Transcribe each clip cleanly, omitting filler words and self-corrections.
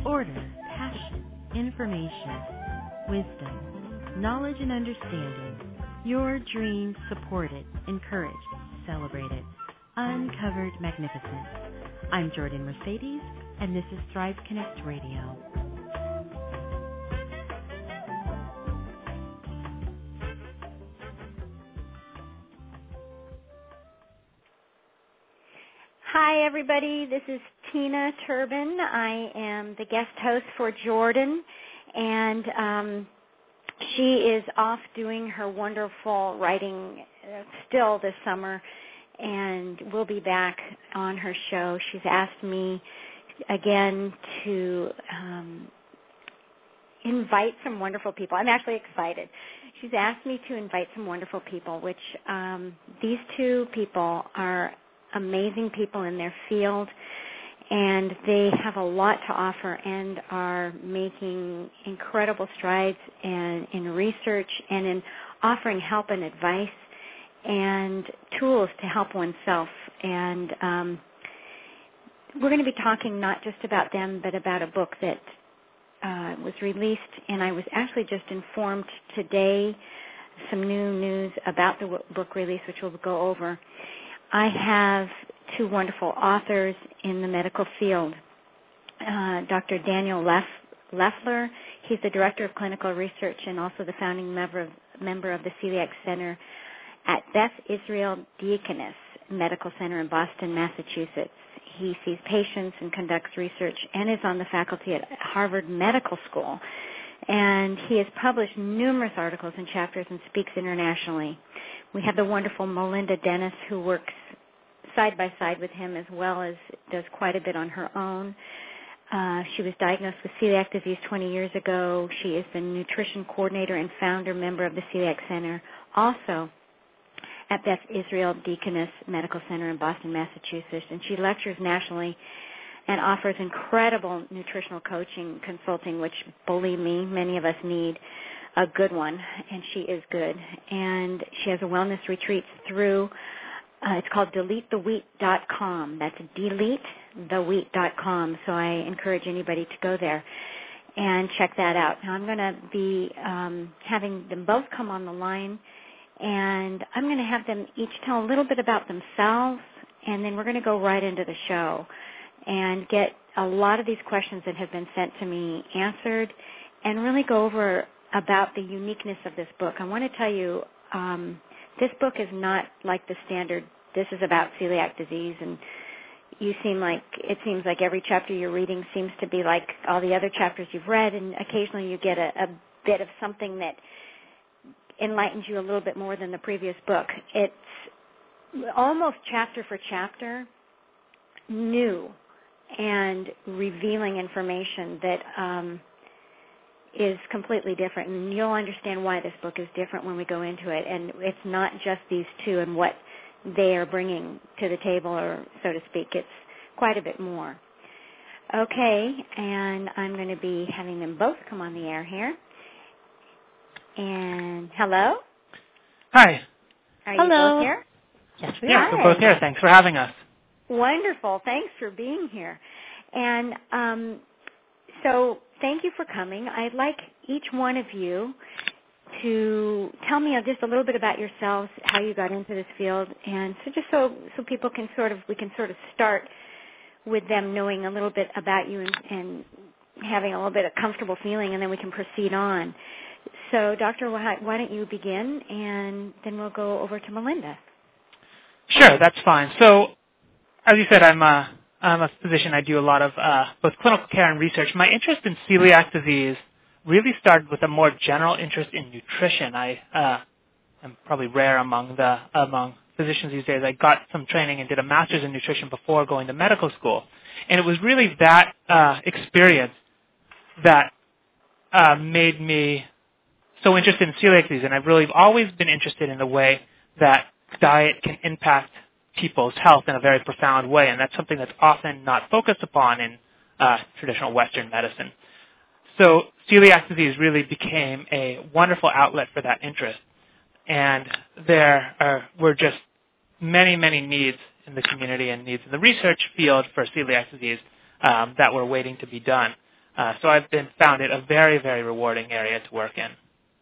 order, passion, information, wisdom, knowledge, and understanding. Your dreams supported, encouraged, celebrated, uncovered magnificence. I'm Jordan Mercedes, and this is Thrive Connect Radio. Hi, everybody. This is Tina Turbin. I am the guest host for Jordan, and she is off doing her wonderful writing still this summer, and we'll be back on her show. She's asked me again to invite some wonderful people. I'm actually excited. She's asked me to invite some wonderful people, which these two people are amazing people in their field, and they have a lot to offer and are making incredible strides in research and in offering help and advice and tools to help oneself. And we're going to be talking not just about them, but about a book that was released, and I was actually just informed today some new news about the book release, which we'll go over. I have two wonderful authors in the medical field. Dr. Daniel Leffler, he's the Director of Clinical Research and also the founding member of the Celiac Center at Beth Israel Deaconess Medical Center in Boston, Massachusetts. He sees patients and conducts research and is on the faculty at Harvard Medical School. And he has published numerous articles and chapters and speaks internationally. We have the wonderful Melinda Dennis, who works side by side with him as well as does quite a bit on her own. She was diagnosed with celiac disease 20 years ago. She is the nutrition coordinator and founder member of the Celiac Center, also at Beth Israel Deaconess Medical Center in Boston, Massachusetts. And she lectures nationally and offers incredible nutritional coaching consulting, which, believe me, many of us need a good one, and she is good. And she has a wellness retreats through, it's called DeleteTheWheat.com. That's DeleteTheWheat.com. So I encourage anybody to go there and check that out. Now I'm going to be having them both come on the line, and I'm going to have them each tell a little bit about themselves, and then we're going to go right into the show and get a lot of these questions that have been sent to me answered and really go over about the uniqueness of this book. I want to tell you, this book is not like the standard, this is about celiac disease, and it seems like every chapter you're reading seems to be like all the other chapters you've read, and occasionally you get a bit of something that enlightens you a little bit more than the previous book. It's almost chapter for chapter new and revealing information that is completely different, and you'll understand why this book is different when we go into it. And it's not just these two and what they are bringing to the table, or so to speak. It's quite a bit more. Okay, and I'm going to be having them both come on the air here. And hello? Hi. Are Hello. you both here? Yes, we are. We're both here. Thanks for having us. Wonderful. Thanks for being here. And so thank you for coming. I'd like each one of you to tell me just a little bit about yourselves, how you got into this field, and so just so people can we can start with them knowing a little bit about you and having a little bit of comfortable feeling, and then we can proceed on. So, Doctor, why don't you begin, and then we'll go over to Melinda. Sure, that's fine. So, as you said, I'm a physician. I do a lot of both clinical care and research. My interest in celiac disease really started with a more general interest in nutrition. I am probably rare among physicians these days. I got some training and did a master's in nutrition before going to medical school. And it was really that experience that made me so interested in celiac disease. And I've really always been interested in the way that diet can impact people's health in a very profound way. And that's something that's often not focused upon in traditional Western medicine. So celiac disease really became a wonderful outlet for that interest. And there were just many, many needs in the community and needs in the research field for celiac disease that were waiting to be done. So I've found it a very, very rewarding area to work in.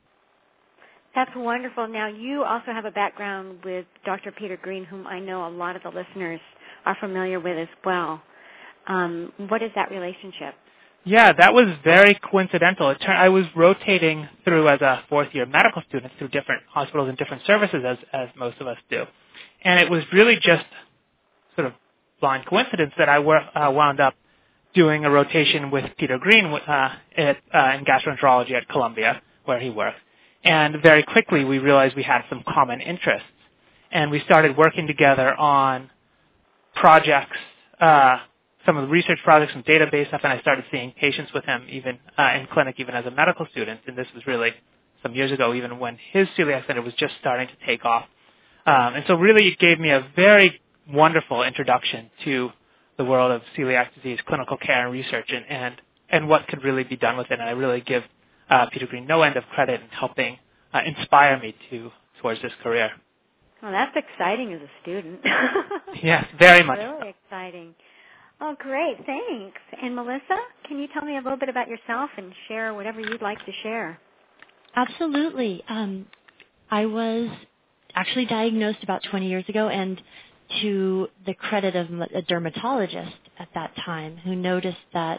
That's wonderful. Now, you also have a background with Dr. Peter Green, whom I know a lot of the listeners are familiar with as well. What is that relationship? Yeah, that was very coincidental. I was rotating through as a fourth-year medical student through different hospitals and different services, as most of us do. And it was really just sort of blind coincidence that I wound up doing a rotation with Peter Green in gastroenterology at Columbia, where he worked. And very quickly we realized we had some common interests. And we started working together on projects, some of the research projects, some database stuff, and I started seeing patients with him even in clinic, even as a medical student. And this was really some years ago, even when his celiac center was just starting to take off. And so really it gave me a very wonderful introduction to the world of celiac disease, clinical care and research, and what could really be done with it. And I really give Peter Green no end of credit in helping inspire me towards this career. Well, that's exciting as a student. Yes, very much. Really exciting. Oh, great. Thanks. And Melissa, can you tell me a little bit about yourself and share whatever you'd like to share? Absolutely. I was actually diagnosed about 20 years ago, and to the credit of a dermatologist at that time who noticed the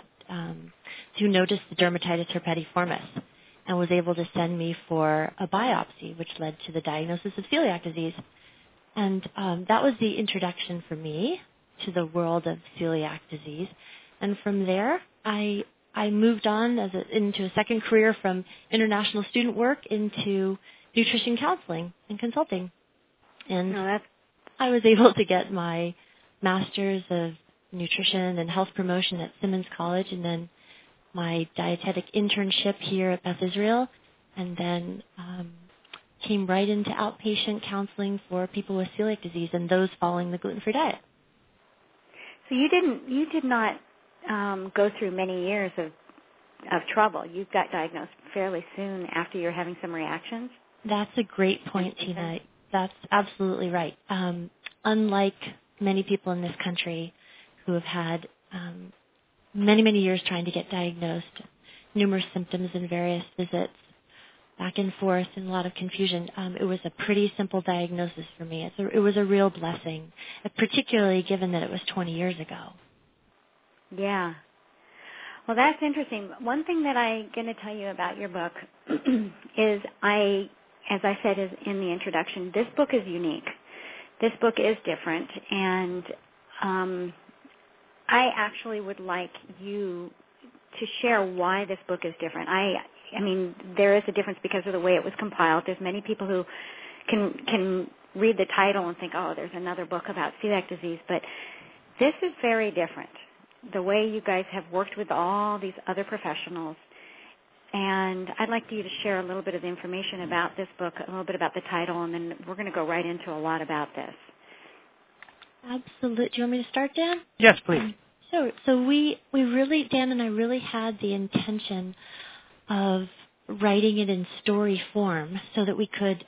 dermatitis herpetiformis and was able to send me for a biopsy, which led to the diagnosis of celiac disease. And that was the introduction for me to the world of celiac disease. And from there, I moved on into a second career from international student work into nutrition counseling and consulting. And I was able to get my master's of nutrition and health promotion at Simmons College, and then my dietetic internship here at Beth Israel, and then came right into outpatient counseling for people with celiac disease and those following the gluten-free diet. So you did not go through many years of trouble. You got diagnosed fairly soon after you're having some reactions? That's a great point, Tina. That's absolutely right. Unlike many people in this country who have had many, many years trying to get diagnosed, numerous symptoms and various visits, back and forth, and a lot of confusion, it was a pretty simple diagnosis for me. It was a real blessing, particularly given that it was 20 years ago. Yeah. Well, that's interesting. One thing that I'm going to tell you about your book is as I said in the introduction, this book is unique. This book is different, and I actually would like you to share why this book is different. I mean, there is a difference because of the way it was compiled. There's many people who can read the title and think, oh, there's another book about celiac disease, but this is very different. The way you guys have worked with all these other professionals. And I'd like you to share a little bit of the information about this book, a little bit about the title, and then we're going to go right into a lot about this. Absolutely. Do you want me to start, Dan? Yes, please. So we really, Dan and I really had the intention of writing it in story form so that we could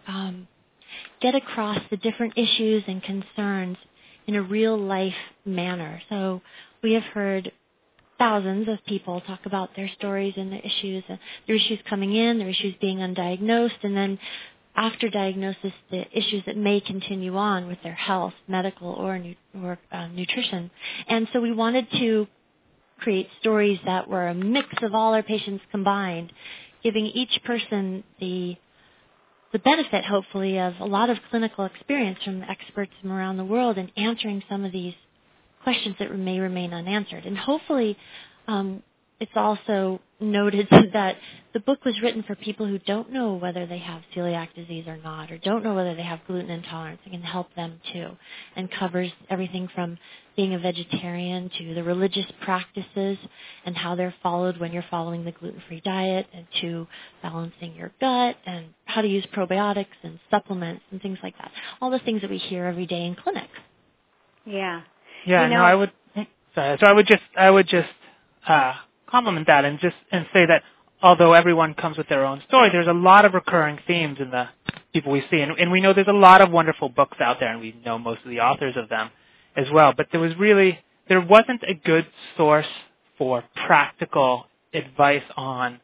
get across the different issues and concerns in a real-life manner. So we have heard thousands of people talk about their stories and their issues coming in, their issues being undiagnosed, and then after diagnosis, the issues that may continue on with their health, medical or nutrition. And so we wanted to create stories that were a mix of all our patients combined, giving each person the benefit, hopefully, of a lot of clinical experience from experts from around the world and answering some of these questions that may remain unanswered. And hopefully it's also noted that the book was written for people who don't know whether they have celiac disease or not, or don't know whether they have gluten intolerance. It can help them too, and covers everything from being a vegetarian to the religious practices and how they're followed when you're following the gluten-free diet, and to balancing your gut and how to use probiotics and supplements and things like that. All the things that we hear every day in clinic. Yeah. Yeah, no, I would. Sorry, so I would just compliment that and say that although everyone comes with their own story, there's a lot of recurring themes in the people we see, and we know there's a lot of wonderful books out there, and we know most of the authors of them as well. But there wasn't a good source for practical advice on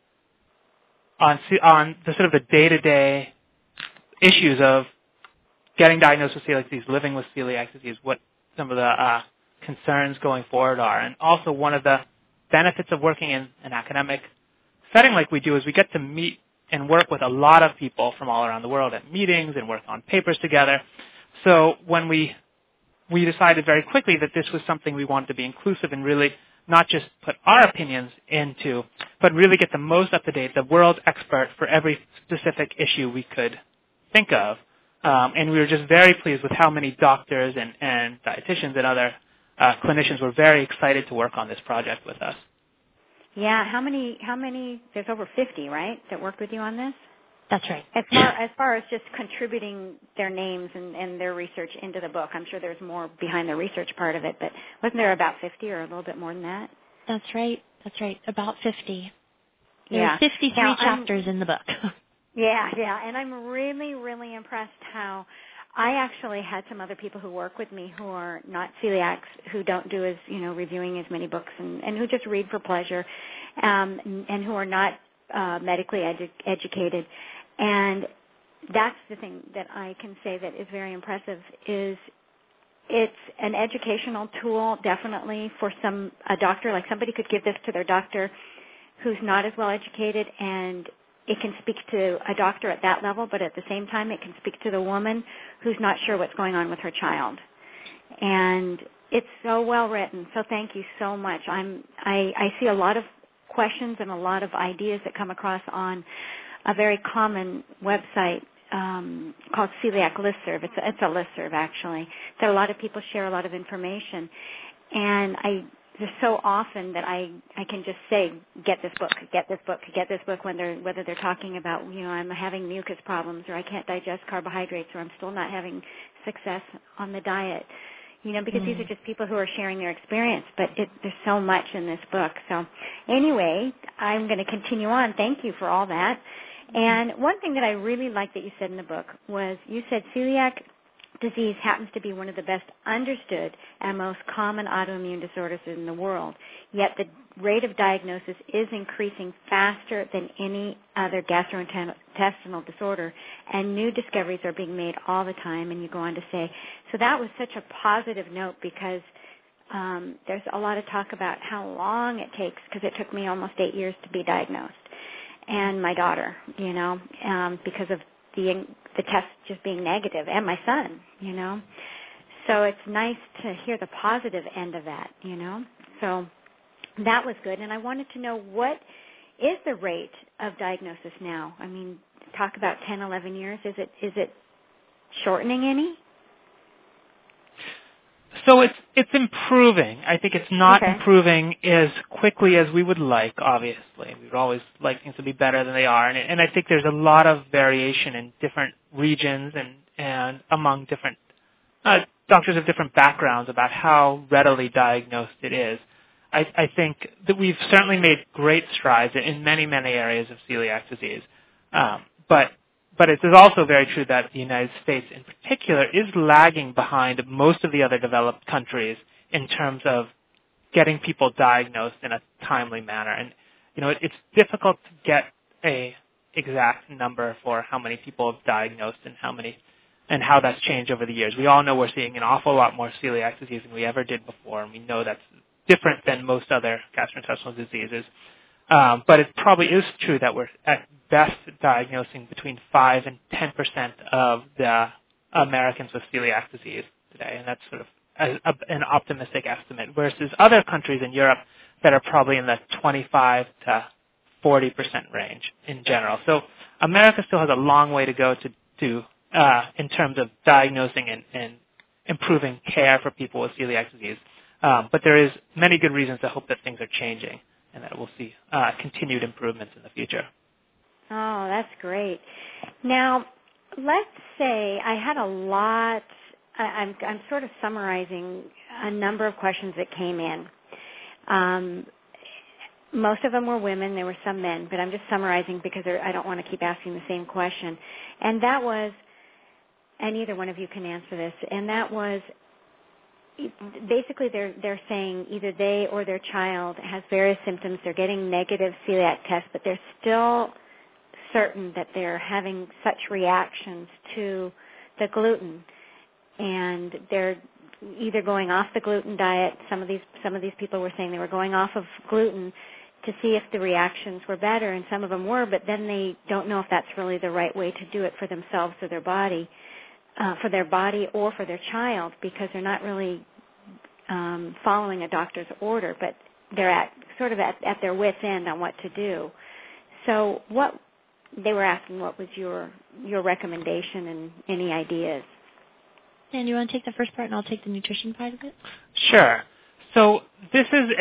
the sort of the day-to-day issues of getting diagnosed with celiac disease, living with celiac disease, what some of the concerns going forward are. And also one of the benefits of working in an academic setting like we do is we get to meet and work with a lot of people from all around the world at meetings and work on papers together. So when we decided very quickly that this was something we wanted to be inclusive and really not just put our opinions into, but really get the most up-to-date, the world expert for every specific issue we could think of. And we were just very pleased with how many doctors and dietitians and other clinicians were very excited to work on this project with us. Yeah, how many, there's over 50, right, that worked with you on this? That's right. As far as just contributing their names and their research into the book, I'm sure there's more behind the research part of it, but wasn't there about 50 or a little bit more than that? That's right. About 50. There Yeah. are 53 chapters in the book. Yeah, and I'm really, really impressed how I actually had some other people who work with me who are not celiacs, who don't do as, reviewing as many books and who just read for pleasure, and who are not medically educated. And that's the thing that I can say that is very impressive is it's an educational tool definitely for a doctor. Like somebody could give this to their doctor who's not as well educated, and it can speak to a doctor at that level, but at the same time it can speak to the woman who's not sure what's going on with her child. And it's so well written, so thank you so much. I see a lot of questions and a lot of ideas that come across on a very common website called Celiac Listserv. It's a listserv, actually, that a lot of people share a lot of information. And there's so often that I can just say, get this book, whether they're talking about, I'm having mucus problems, or I can't digest carbohydrates, or I'm still not having success on the diet. Because these are just people who are sharing their experience, but there's so much in this book. So anyway, I'm going to continue on. Thank you for all that. And one thing that I really liked that you said in the book was you said celiac disease happens to be one of the best understood and most common autoimmune disorders in the world, yet the rate of diagnosis is increasing faster than any other gastrointestinal disorder, and new discoveries are being made all the time. And you go on to say, so that was such a positive note because there's a lot of talk about how long it takes, because it took me almost 8 years to be diagnosed, and my daughter, because of the test just being negative, and my son, So it's nice to hear the positive end of that, So that was good. And I wanted to know, what is the rate of diagnosis now? I mean, talk about 10, 11 years. Is it shortening any? So it's improving. I think it's not improving as quickly as we would like, obviously. We would always like things to be better than they are. And I think there's a lot of variation in different regions and among different doctors of different backgrounds about how readily diagnosed it is. I think that we've certainly made great strides in many, many areas of celiac disease. But it is also very true that the United States in particular is lagging behind most of the other developed countries in terms of getting people diagnosed in a timely manner. And, it's difficult to get a exact number for how many people have diagnosed and how that's changed over the years. We all know we're seeing an awful lot more celiac disease than we ever did before, and we know that's different than most other gastrointestinal diseases. But it probably is true that we're at best diagnosing between 5 and 10% of the Americans with celiac disease today, and that's sort of an optimistic estimate, versus other countries in Europe that are probably in the 25 to 40% range in general. So America still has a long way to go to in terms of diagnosing and improving care for people with celiac disease. But there is many good reasons to hope that things are changing, and that we'll see continued improvements in the future. Oh, that's great. Now, let's say I had a lot, I'm sort of summarizing a number of questions that came in. Most of them were women. There were some men, but I'm just summarizing because I don't want to keep asking the same question. And that was, and either one of you can answer this, and that was, basically they're saying either they or their child has various symptoms. They're getting negative celiac tests, but they're still certain that they're having such reactions to the gluten, and they're either going off the gluten diet. Some of these people were saying they were going off of gluten to see if the reactions were better, and some of them were, but then they don't know if that's really the right way to do it for themselves or their body, or for their child, because they're not really following a doctor's order, but they're at their wit's end on what to do. So they were asking what was your recommendation and any ideas. Dan, you want to take the first part and I'll take the nutrition part of it? Sure. So this is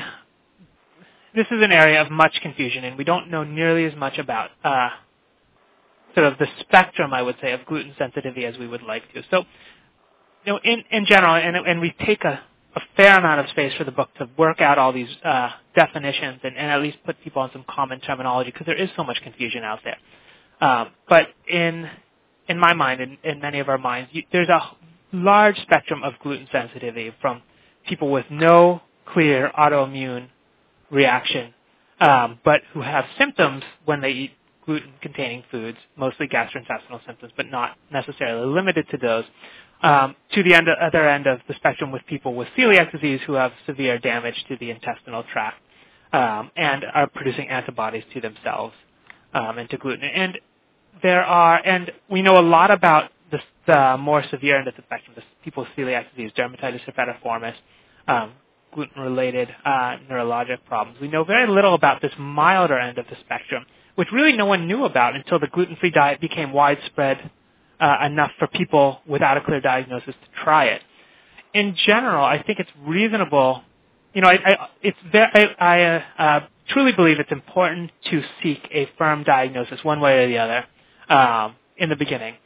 an area of much confusion, and we don't know nearly as much about sort of the spectrum, I would say, of gluten sensitivity as we would like to. So, in general, and we take a fair amount of space for the book to work out all these definitions and at least put people on some common terminology, because there is so much confusion out there. But in my mind, in many of our minds, there's a large spectrum of gluten sensitivity, from people with no clear autoimmune reaction, but who have symptoms when they eat gluten-containing foods, mostly gastrointestinal symptoms, but not necessarily limited to those, to the other end of the spectrum with people with celiac disease who have severe damage to the intestinal tract and are producing antibodies to themselves and to gluten. And we know a lot about the more severe end of the spectrum, the people with celiac disease, dermatitis herpetiformis, gluten-related neurologic problems. We know very little about this milder end of the spectrum, which really no one knew about until the gluten-free diet became widespread enough for people without a clear diagnosis to try it. In general, I think it's reasonable. I truly believe it's important to seek a firm diagnosis, one way or the other, in the beginning.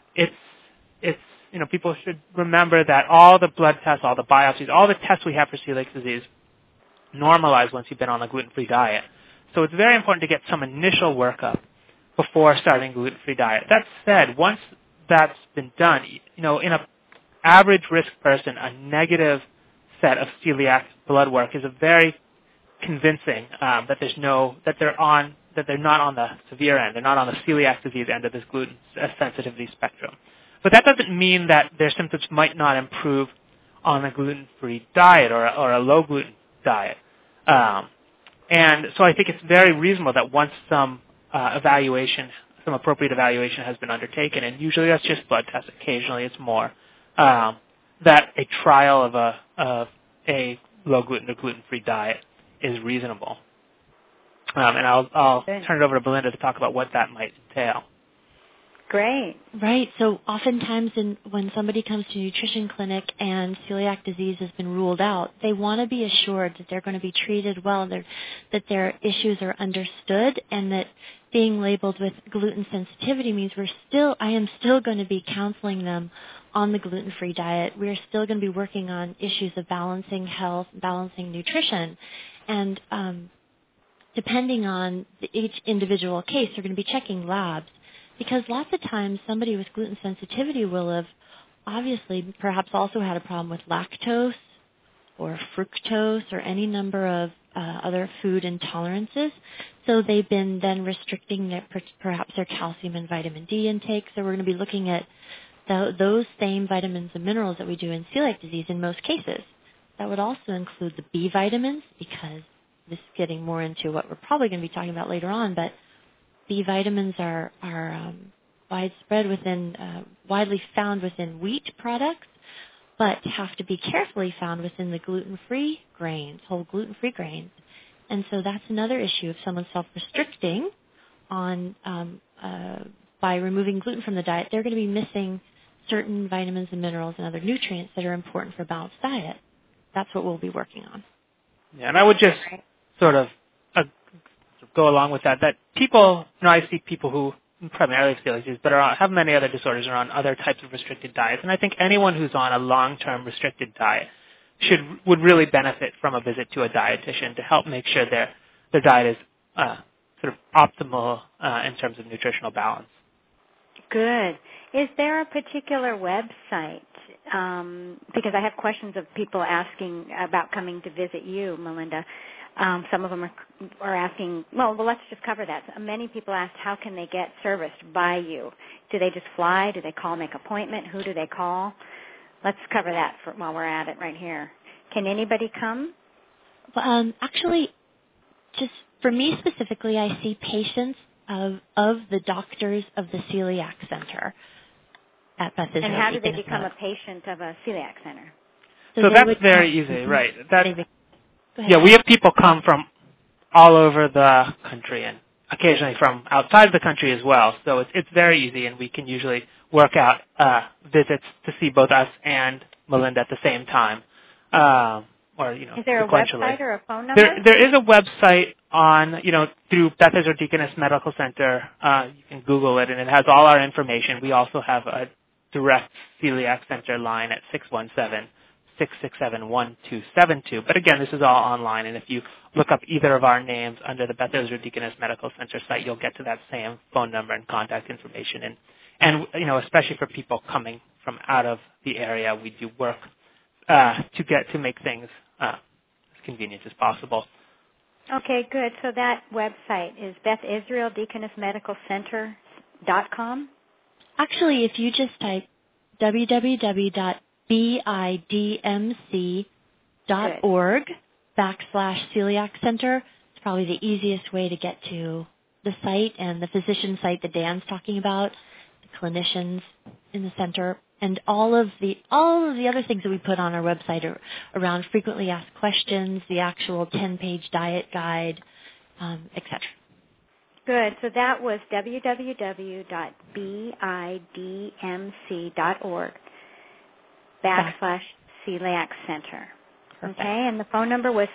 People should remember that all the blood tests, all the biopsies, all the tests we have for celiac disease normalize once you've been on a gluten-free diet. So it's very important to get some initial workup before starting a gluten-free diet. That said, once that's been done, in an average risk person, a negative set of celiac blood work is a very convincing that they're not on the severe end. They're not on the celiac disease end of this gluten sensitivity spectrum. But that doesn't mean that their symptoms might not improve on a gluten-free diet or a low-gluten diet. And so I think it's very reasonable that once some appropriate evaluation has been undertaken, and usually that's just blood tests, occasionally it's more, that a trial of a low-gluten or gluten-free diet is reasonable. And I'll turn it over to Belinda to talk about what that might entail. Great. Right. So oftentimes when somebody comes to a nutrition clinic and celiac disease has been ruled out, they want to be assured that they're going to be treated well, that their issues are understood, and that being labeled with gluten sensitivity means I am still going to be counseling them on the gluten-free diet. We're still going to be working on issues of balancing health, balancing nutrition. And depending on each individual case, they're going to be checking labs. Because lots of times somebody with gluten sensitivity will have obviously perhaps also had a problem with lactose or fructose or any number of other food intolerances. So they've been then restricting perhaps their calcium and vitamin D intake. So we're going to be looking at those same vitamins and minerals that we do in celiac disease in most cases. That would also include the B vitamins, because this is getting more into what we're probably going to be talking about later on, but B vitamins are widely found within wheat products, but have to be carefully found within the gluten-free grains, whole gluten-free grains. And so that's another issue. If someone's self-restricting by removing gluten from the diet, they're going to be missing certain vitamins and minerals and other nutrients that are important for a balanced diet. That's what we'll be working on. Yeah, and I would just sort of go along with that people, I see people who primarily have celiac disease, but have many other disorders or on other types of restricted diets. And I think anyone who's on a long-term restricted diet would really benefit from a visit to a dietitian to help make sure their diet is sort of optimal in terms of nutritional balance. Good. Is there a particular website because I have questions of people asking about coming to visit you, Melinda. Some of them are asking, well, let's just cover that. Many people asked, how can they get serviced by you? Do they just fly? Do they call, make an appointment? Who do they call? Let's cover that while we're at it right here. Can anybody come? Actually, just for me specifically, I see patients of the doctors of the Celiac Center at Beth Israel. And how do they become a patient of a Celiac Center? So that's very easy, right? Yeah, we have people come from all over the country and occasionally from outside the country as well. So it's very easy, and we can usually work out visits to see both us and Melinda at the same time, or Is there a sequentially. website or a phone number? There is a website on through Beth Israel Deaconess Medical Center. You can Google it, and it has all our information. We also have a direct Celiac Center line at 617-667-1272. But again, this is all online, and if you look up either of our names under the Beth Israel Deaconess Medical Center site, you'll get to that same phone number and contact information. And especially for people coming from out of the area, we do work to make things as convenient as possible. Okay, good. So that website is BethIsraelDeaconessMedicalCenter.com? Actually, if you just type www.bidmc.org/celiac center, it's probably the easiest way to get to the site and the physician site that Dan's talking about, the clinicians in the center, and all of the other things that we put on our website are around frequently asked questions, the actual 10-page diet guide, etc. Good. So that was www.bidmc.org/celiac center. Perfect. Okay, and the phone number was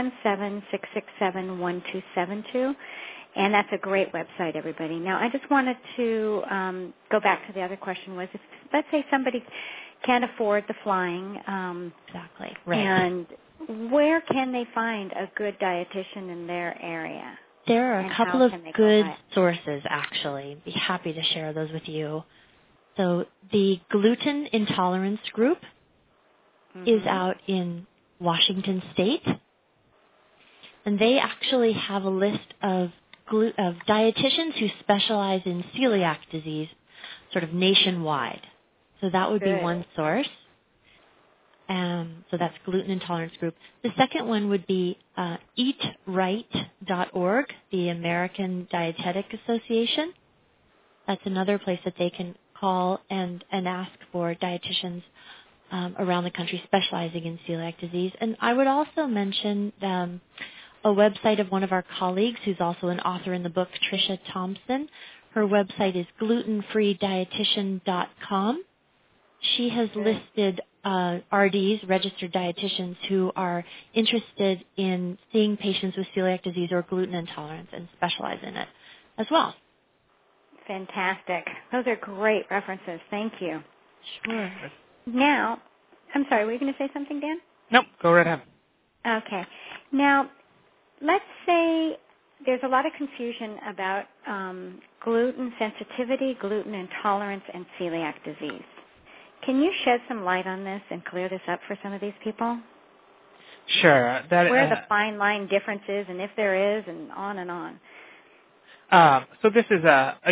617-667-1272. And that's a great website, everybody. Now, I just wanted to go back to the other question was, if, let's say somebody can't afford the flying. Exactly. Right. And where can they find a good dietitian in their area? There are a couple of good sources, actually. I'd be happy to share those with you. So the Gluten Intolerance Group is out in Washington State. And they actually have a list of dietitians who specialize in celiac disease sort of nationwide. So that would be one source. So that's Gluten Intolerance Group. The second one would be eatright.org, the American Dietetic Association. That's another place that they can call and ask for dietitians around the country specializing in celiac disease. And I would also mention a website of one of our colleagues who's also an author in the book, Tricia Thompson. Her website is glutenfreedietitian.com. She has listed RDs, registered dietitians, who are interested in seeing patients with celiac disease or gluten intolerance and specialize in it as well. Fantastic. Those are great references. Thank you. Sure. Now, I'm sorry, were you going to say something, Dan? Nope, go right ahead. Okay. Now, let's say there's a lot of confusion about gluten sensitivity, gluten intolerance, and celiac disease. Can you shed some light on this and clear this up for some of these people? Sure. Where the fine line difference is, and if there is, and on and on. So this is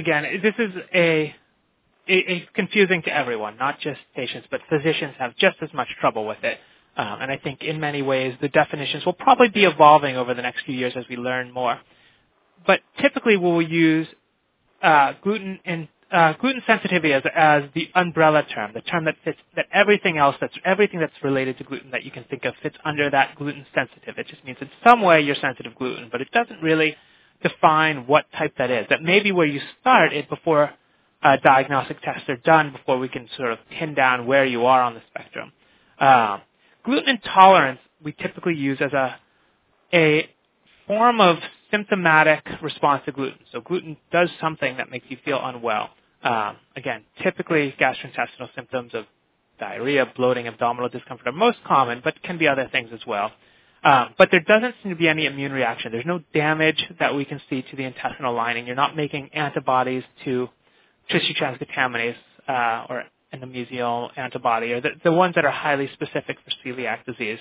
confusing to everyone, not just patients, but physicians have just as much trouble with it. And I think in many ways the definitions will probably be evolving over the next few years as we learn more. But typically we will use gluten sensitivity as the umbrella term, the term that fits that everything that's related to gluten that you can think of fits under that gluten sensitive. It just means in some way you're sensitive to gluten, but it doesn't really define what type that is. That may be where you start it before diagnostic tests are done, before we can sort of pin down where you are on the spectrum. Gluten intolerance we typically use as a form of symptomatic response to gluten. So gluten does something that makes you feel unwell. Again, typically gastrointestinal symptoms of diarrhea, bloating, abdominal discomfort are most common, but can be other things as well. But there doesn't seem to be any immune reaction. There's no damage that we can see to the intestinal lining. You're not making antibodies to tissue transcontaminase or endomeseal antibody, or the ones that are highly specific for celiac disease.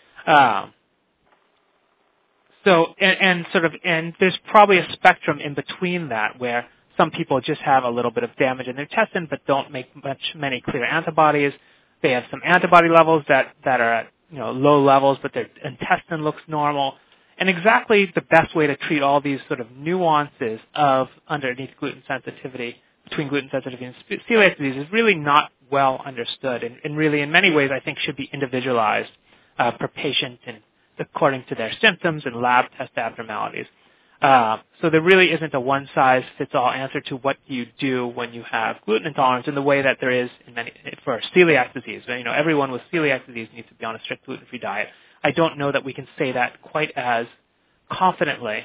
And there's probably a spectrum in between that where some people just have a little bit of damage in their intestine but don't make many clear antibodies. They have some antibody levels that are at low levels, but their intestine looks normal. And exactly the best way to treat all these sort of nuances of underneath gluten sensitivity, between gluten sensitivity and celiac disease, is really not well understood, and really in many ways I think should be individualized per patient and according to their symptoms and lab test abnormalities. So there really isn't a one-size-fits-all answer to what you do when you have gluten intolerance in the way that there is for celiac disease. Everyone with celiac disease needs to be on a strict gluten-free diet. I don't know that we can say that quite as confidently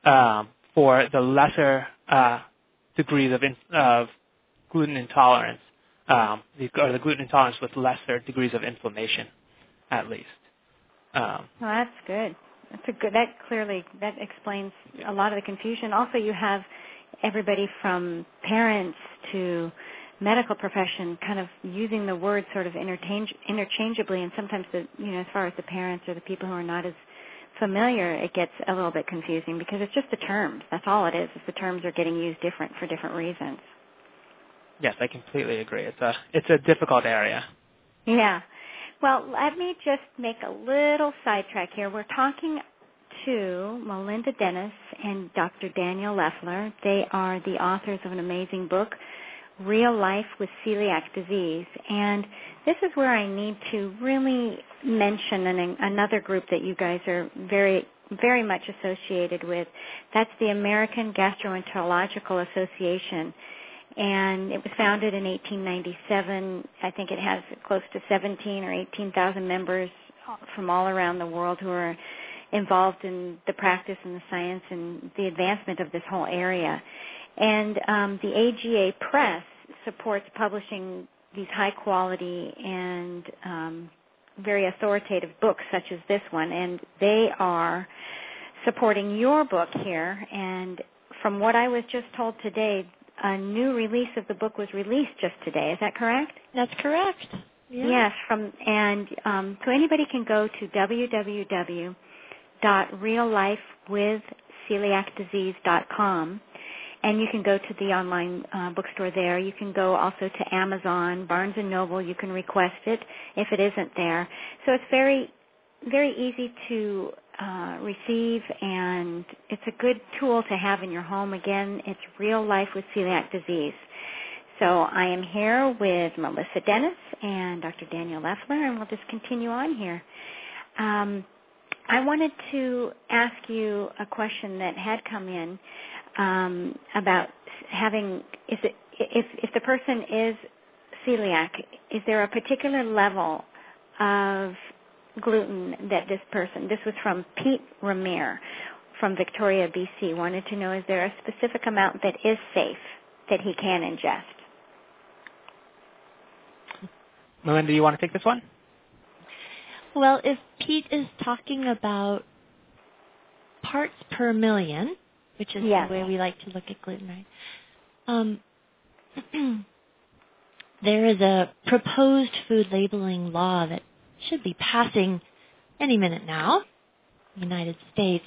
for the lesser degrees of gluten intolerance, or the gluten intolerance with lesser degrees of inflammation, at least. Well, that's good. That explains a lot of the confusion. Also, you have everybody from parents to medical profession kind of using the word sort of interchangeably, and sometimes as far as the parents or the people who are not as familiar, it gets a little bit confusing because it's just the terms. That's all it is. The terms are getting used different for different reasons. Yes, I completely agree. It's a difficult area. Yeah. Well, let me just make a little sidetrack here. We're talking to Melinda Dennis and Dr. Daniel Leffler. They are the authors of an amazing book, Real Life with Celiac Disease. And this is where I need to really mention another group that you guys are very, very much associated with. That's the American Gastroenterological Association. And it was founded in 1897. I think it has close to 17 or 18,000 members from all around the world who are involved in the practice and the science and the advancement of this whole area. And the AGA Press supports publishing these high-quality and very authoritative books such as this one. And they are supporting your book here. And from what I was just told today, a new release of the book was released just today. Is that correct? That's correct. Yeah. Yes. So anybody can go to www.reallifewithceliacdisease.com, and you can go to the online bookstore there. You can go also to Amazon, Barnes & Noble. You can request it if it isn't there. So it's very, very easy to receive, and it's a good tool to have in your home. Again, it's Real Life with Celiac Disease. So I am here with Melissa Dennis and Dr. Daniel Leffler, and we'll just continue on here. I wanted to ask you a question that had come in about having, if the person is celiac, is there a particular level of gluten that this was from Pete Ramir from Victoria, BC, wanted to know, is there a specific amount that is safe that he can ingest? Melinda, do you want to take this one? Well, if Pete is talking about parts per million, which is the way we like to look at gluten, right? There is a proposed food labeling law that should be passing any minute now, in the United States,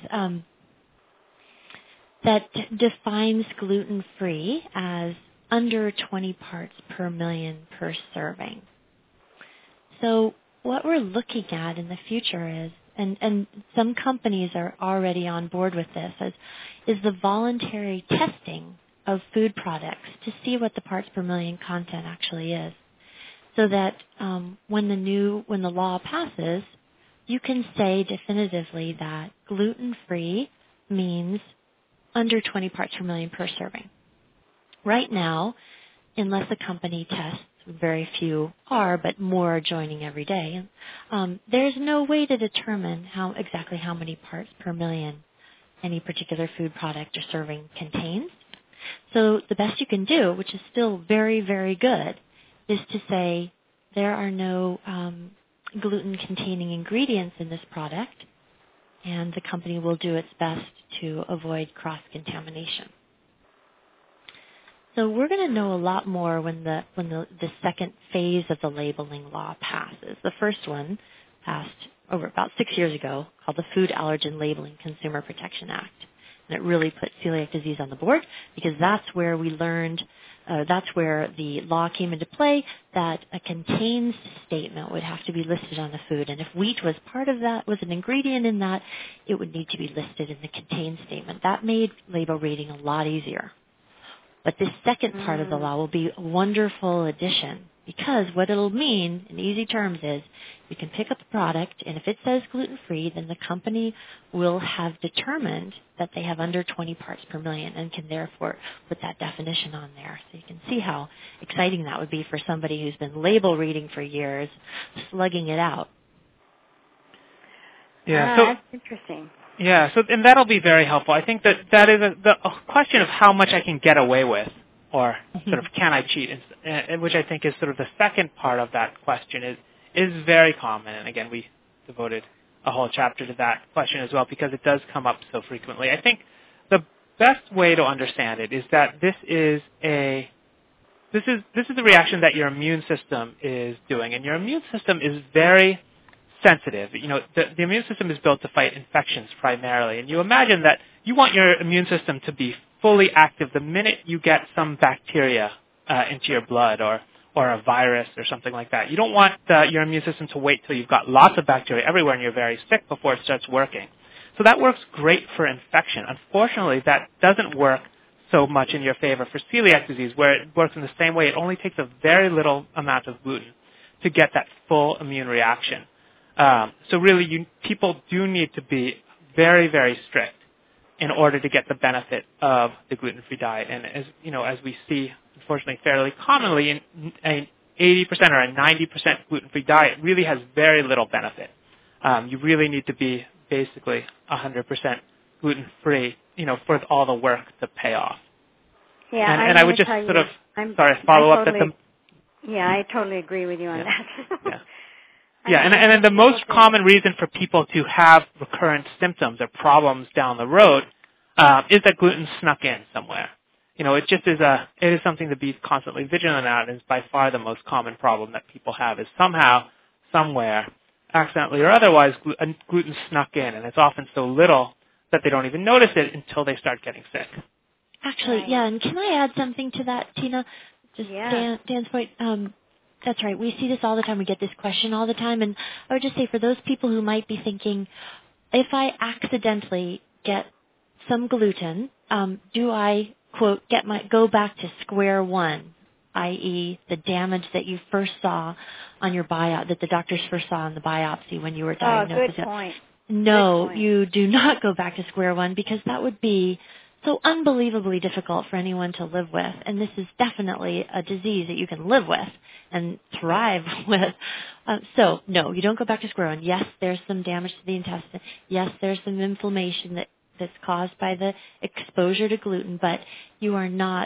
that defines gluten-free as under 20 parts per million per serving. So what we're looking at in the future is, and some companies are already on board with this, is the voluntary testing of food products to see what the parts per million content actually is. So that when the law passes, you can say definitively that gluten-free means under 20 parts per million per serving. Right now, unless a company tests, very few are, but more are joining every day, there's no way to determine exactly how many parts per million any particular food product or serving contains. So the best you can do, which is still very, very good, is to say there are no gluten-containing ingredients in this product, and the company will do its best to avoid cross-contamination. So we're going to know a lot more when the second phase of the labeling law passes. The first one passed over about 6 years ago, called the Food Allergen Labeling Consumer Protection Act. And it really put celiac disease on the board because that's where we learned, that's where the law came into play that a contains statement would have to be listed on the food. And if wheat was part of that, was an ingredient in that, it would need to be listed in the contains statement. That made label reading a lot easier. But this second part of the law will be a wonderful addition because what it'll mean in easy terms is you can pick up a product and if it says gluten-free, then the company will have determined that they have under 20 parts per million and can therefore put that definition on there. So you can see how exciting that would be for somebody who's been label reading for years, slugging it out. Yeah, so that's interesting. Yeah, so and that'll be very helpful. I think that is the question of how much I can get away with, or sort of can I cheat, which I think is sort of the second part of that question is very common. And again, we devoted a whole chapter to that question as well because it does come up so frequently. I think the best way to understand it is that this is the reaction that your immune system is doing, and your immune system is very sensitive. You know, the immune system is built to fight infections primarily, and you imagine that you want your immune system to be fully active the minute you get some bacteria into your blood or a virus or something like that. You don't want your immune system to wait till you've got lots of bacteria everywhere and you're very sick before it starts working. So that works great for infection. Unfortunately, that doesn't work so much in your favor for celiac disease, where it works in the same way. It only takes a very little amount of gluten to get that full immune reaction. So really, people do need to be very, very strict in order to get the benefit of the gluten-free diet. And as we see, unfortunately, fairly commonly, an 80% or a 90% gluten-free diet really has very little benefit. You really need to be basically 100% gluten-free, for all the work to pay off. Yeah, and I would just sort of follow up that Yeah, I totally agree with you on that. Yeah. Yeah, and then the most common reason for people to have recurrent symptoms or problems down the road is that gluten snuck in somewhere. It is something to be constantly vigilant at, and is by far the most common problem that people have is somehow, somewhere, accidentally or otherwise, gluten snuck in, and it's often so little that they don't even notice it until they start getting sick. Actually, yeah, and can I add something to that, Tina? Dan's point. That's right. We see this all the time. We get this question all the time. And I would just say for those people who might be thinking, if I accidentally get some gluten, do I, quote, go back to square one, i.e. the damage that you first saw on your biopsy, that the doctors first saw on the biopsy when you were diagnosed? Good point. No, good point. You do not go back to square one because that would be so unbelievably difficult for anyone to live with. And this is definitely a disease that you can live with and thrive with. So, no, you don't go back to square one. Yes, there's some damage to the intestine. Yes, there's some inflammation that's caused by the exposure to gluten, but you are not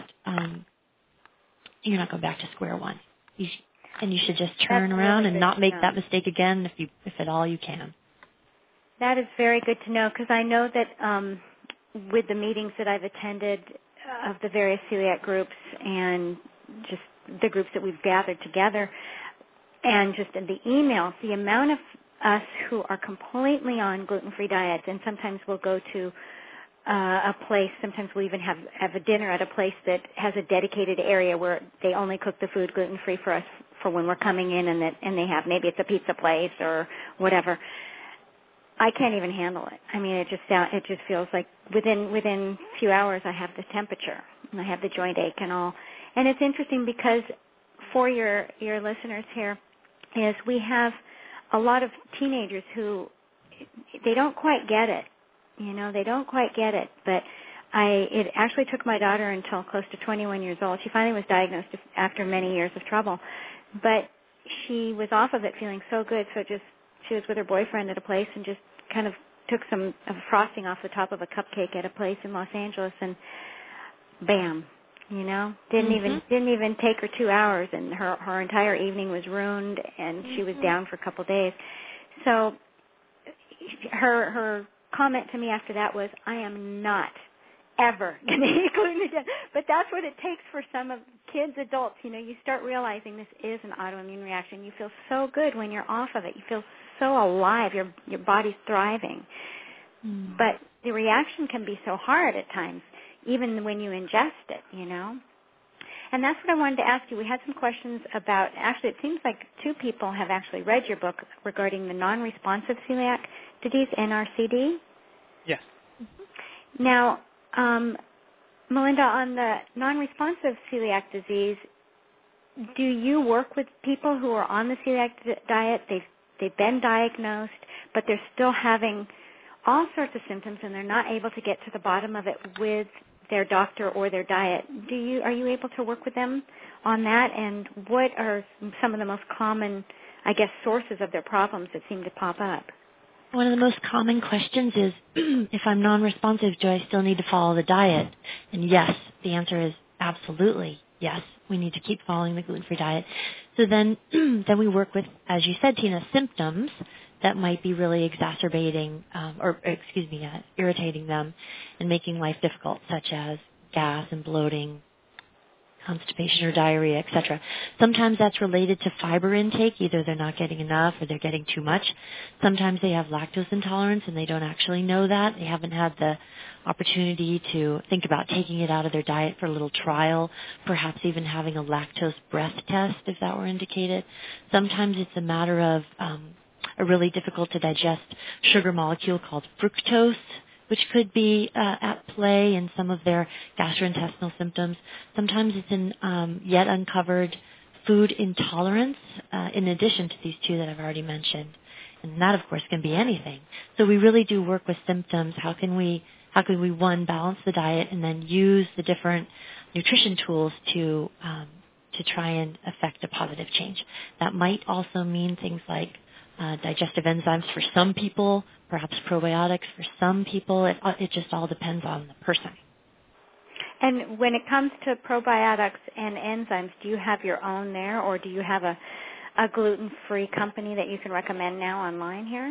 going back to square one. You should just turn around and not make that mistake again if at all you can. That is very good to know because I know that with the meetings that I've attended of the various celiac groups and just the groups that we've gathered together and just in the emails, the amount of us who are completely on gluten-free diets, and sometimes we'll go to a place, sometimes we'll even have a dinner at a place that has a dedicated area where they only cook the food gluten-free for us for when we're coming in and they have, maybe it's a pizza place or whatever. I can't even handle it. I mean, it just feels like within a few hours I have the temperature and I have the joint ache and all. And it's interesting because for your listeners here is we have a lot of teenagers who they don't quite get it. They don't quite get it. But it actually took my daughter until close to 21 years old. She finally was diagnosed after many years of trouble. But she was off of it feeling so good, so she was with her boyfriend at a place and just kind of took some frosting off the top of a cupcake at a place in Los Angeles and bam, didn't even take her 2 hours and her entire evening was ruined and she was down for a couple of days. So her comment to me after that was, I am not ever going to eat gluten again. But that's what it takes for some of kids, adults. You start realizing this is an autoimmune reaction. You feel so good when you're off of it. You feel so alive. Your body's thriving. But the reaction can be so hard at times, even when you ingest it, And that's what I wanted to ask you. We had some questions about, actually it seems like 2 people have actually read your book regarding the non-responsive celiac disease, NRCD. Yes. Now, Melinda, on the non-responsive celiac disease, do you work with people who are on the celiac diet? They've been diagnosed, but they're still having all sorts of symptoms, and they're not able to get to the bottom of it with their doctor or their diet. Are you able to work with them on that? And what are some of the most common, sources of their problems that seem to pop up? One of the most common questions is, if I'm non-responsive, do I still need to follow the diet? And yes, the answer is absolutely yes. We need to keep following the gluten-free diet. So then we work with, as you said, Tina, symptoms that might be really exacerbating, irritating them and making life difficult, such as gas and bloating, constipation or diarrhea, etc. Sometimes that's related to fiber intake. Either they're not getting enough or they're getting too much. Sometimes they have lactose intolerance and they don't actually know that. They haven't had the opportunity to think about taking it out of their diet for a little trial, perhaps even having a lactose breath test if that were indicated. Sometimes it's a matter of a really difficult to digest sugar molecule called fructose, which could be at play in some of their gastrointestinal symptoms. Sometimes it's an yet uncovered food intolerance, in addition to these 2 that I've already mentioned. And that, of course, can be anything. So we really do work with symptoms. How can we, one, balance the diet and then use the different nutrition tools to try and affect a positive change? That might also mean things like digestive enzymes for some people, perhaps probiotics for some people. It just all depends on the person. And when it comes to probiotics and enzymes, do you have your own there, or do you have a gluten-free company that you can recommend now online here?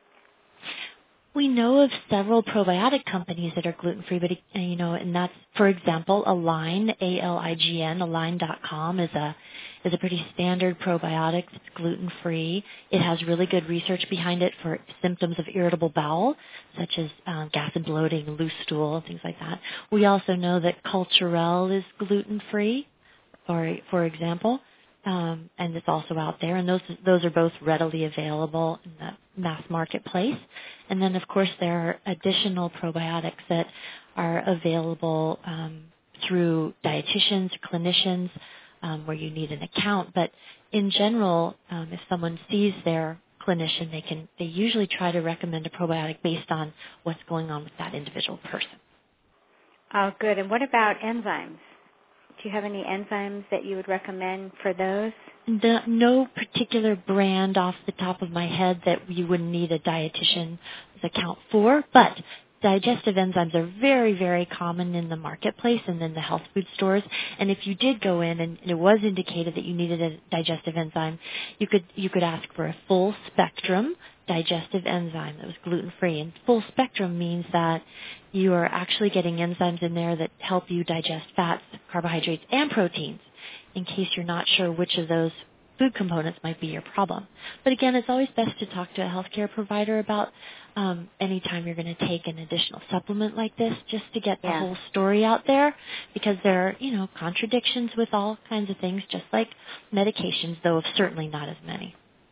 We know of several probiotic companies that are gluten-free, but and that's, for example, Align, ALIGN, Align.com is a pretty standard probiotic that's gluten-free. It has really good research behind it for symptoms of irritable bowel, such as gas and bloating, loose stool, things like that. We also know that Culturelle is gluten-free, for example. And it's also out there, and those are both readily available in the mass marketplace. And then, of course, there are additional probiotics that are available through dietitians, clinicians, where you need an account. But in general, if someone sees their clinician, they usually try to recommend a probiotic based on what's going on with that individual person. Oh, good. And what about enzymes? Do you have any enzymes that you would recommend for those? No particular brand off the top of my head that you wouldn't need a dietitian's account for, but digestive enzymes are very, very common in the marketplace and in the health food stores. And if you did go in and it was indicated that you needed a digestive enzyme, you could ask for a full spectrum digestive enzyme that was gluten-free. And full spectrum means that you are actually getting enzymes in there that help you digest fats, carbohydrates, and proteins, in case you're not sure which of those food components might be your problem. But again, it's always best to talk to a healthcare provider about any time you're going to take an additional supplement like this, just to get the whole story out there, because there are, contradictions with all kinds of things, just like medications, though certainly not as many.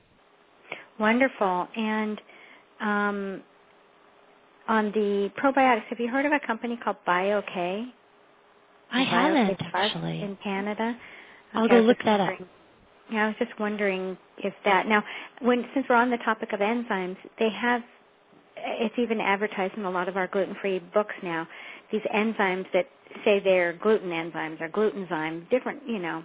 Wonderful. And on the probiotics, have you heard of a company called BioK? I haven't, actually. In Canada. I'll go look that up. Yeah, I was just wondering if that. Now, since we're on the topic of enzymes, they have, it's even advertised in a lot of our gluten-free books now, these enzymes that say they're gluten enzymes or glutenzyme, different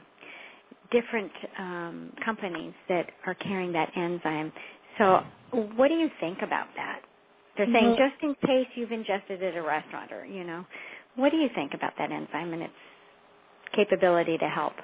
companies that are carrying that enzyme. So what do you think about that? They're saying just in case you've ingested it at a restaurant or, what do you think about that enzyme and its capability to help?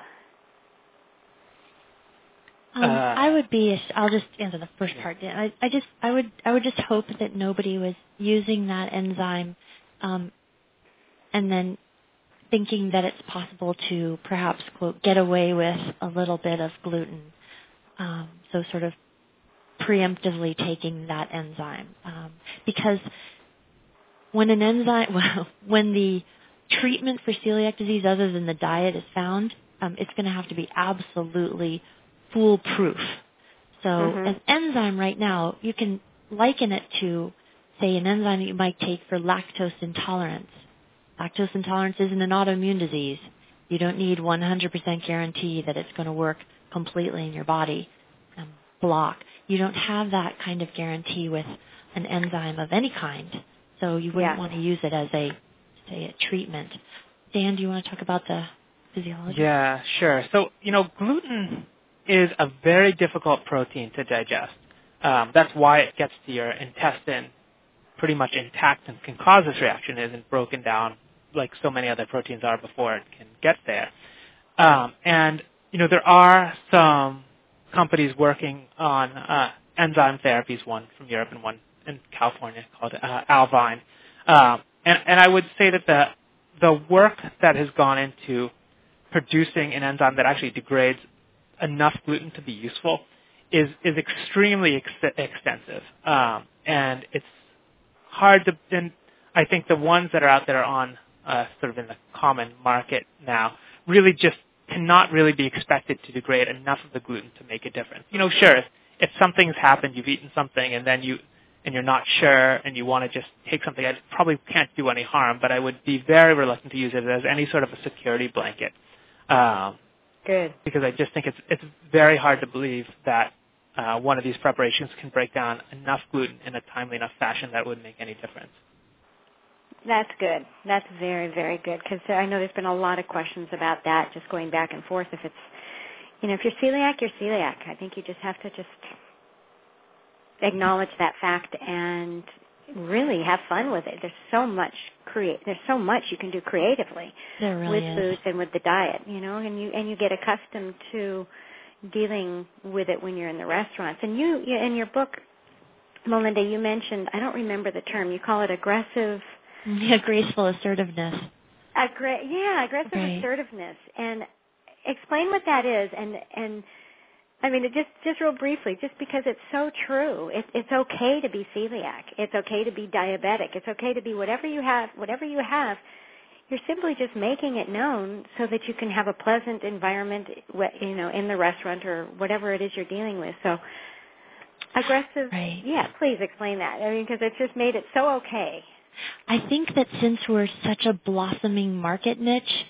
I'll just answer the first part. I would just hope that nobody was using that enzyme and then thinking that it's possible to perhaps, quote, get away with a little bit of gluten. So sort of preemptively taking that enzyme. Because when when the treatment for celiac disease other than the diet is found, it's going to have to be absolutely foolproof. So an enzyme right now, you can liken it to, say, an enzyme that you might take for lactose intolerance. Lactose intolerance isn't an autoimmune disease. You don't need 100% guarantee that it's going to work completely in your body. Block. You don't have that kind of guarantee with an enzyme of any kind. So you wouldn't want to use it as a treatment. Dan, do you want to talk about the physiology? Yeah, sure. So, gluten is a very difficult protein to digest. That's why it gets to your intestine pretty much intact and can cause this reaction. It isn't broken down like so many other proteins are before it can get there. And there are some companies working on enzyme therapies, one from Europe and one in California called Alvine. And I would say that the work that has gone into producing an enzyme that actually degrades enough gluten to be useful is extremely extensive. And it's hard to, and I think the ones that are out there on sort of in the common market now really just cannot really be expected to degrade enough of the gluten to make a difference. Sure, if something's happened, you've eaten something, and then you're not sure, and you want to just take something, it probably can't do any harm, but I would be very reluctant to use it as any sort of a security blanket. Good. Because I just think it's very hard to believe that one of these preparations can break down enough gluten in a timely enough fashion that would make any difference. That's good. That's very, very good, because I know there's been a lot of questions about that, just going back and forth. If it's, if you're celiac, you're celiac. I think you just have to just acknowledge that fact and really have fun with it. There's so much you can do creatively with foods and with the diet, and you get accustomed to dealing with it when you're in the restaurants. And you in your book, Melinda, you mentioned, I don't remember the term, you call it aggressive. Yeah, graceful assertiveness. Aggressive assertiveness. And explain what that is. And I mean, just real briefly, just because it's so true. It's okay to be celiac. It's okay to be diabetic. It's okay to be whatever you have. You're simply just making it known so that you can have a pleasant environment, in the restaurant or whatever it is you're dealing with. So aggressive. Right. Yeah, please explain that. I mean, because it's just made it so okay. I think that since we're such a blossoming market niche,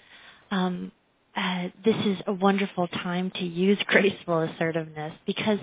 this is a wonderful time to use graceful assertiveness, because